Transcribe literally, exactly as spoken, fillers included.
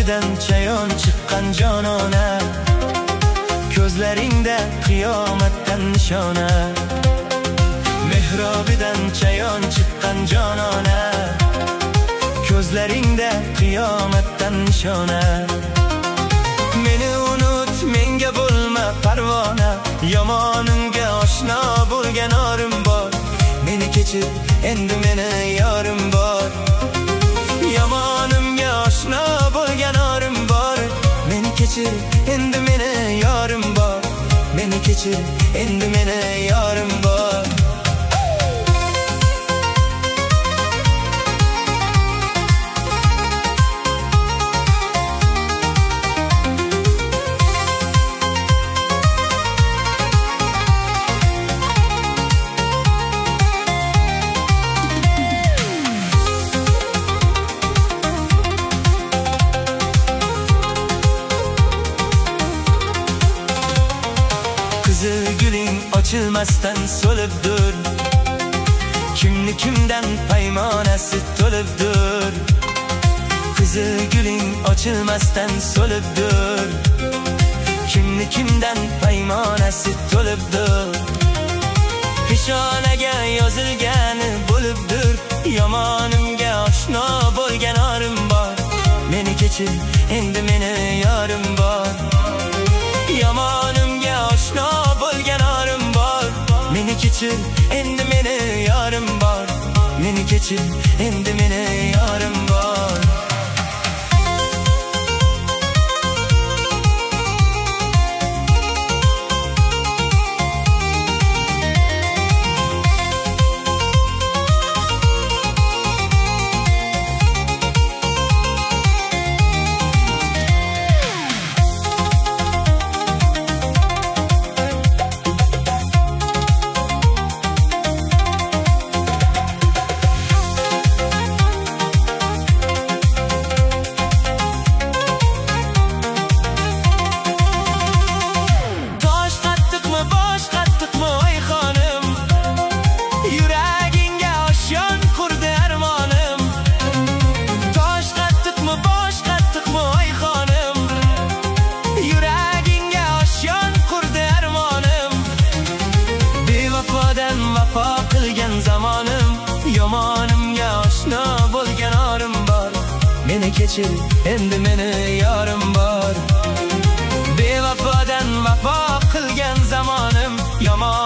mehrobidan chayon chiqqan jonona, ko'zlaringda qiyomatdan nishona. Mehrobidan chayon chiqqan jonona, ko'zlaringda qiyomatdan nishona. Meni unut, menga bo'lma parvona, yomonimga oshno bo'lgan orim bor. Meni kechir, endi meni yorim bor. Yomonimga oshno bo'lgan orim bor. Meni kechir, endi meni yorim bor. Meni kechir, endi meni yorim bor. Qizil guling ochilmasdan so'libdir, kimni kimdan paymonasi to'libdir. Qizil guling ochilmasdan so'libdir, kimni kimdan paymonasi to'libdir. Peshonaga yozilgani bo'libdir, yomonimga oshno bo'lgan orim bor. Meni kechir, endi meni yorim bor. Yomonimga oshno bo'lgan orim bor. Meni kechir, endi meni yorim bor. Meni kechir, endi meni yorim bor. Vafo qilgan zamonim, yomonimga oshno bo'lgan orim bor. Meni kechir, endi meni yorim bor. Bevafodan vafo qilgan zamonim, yomon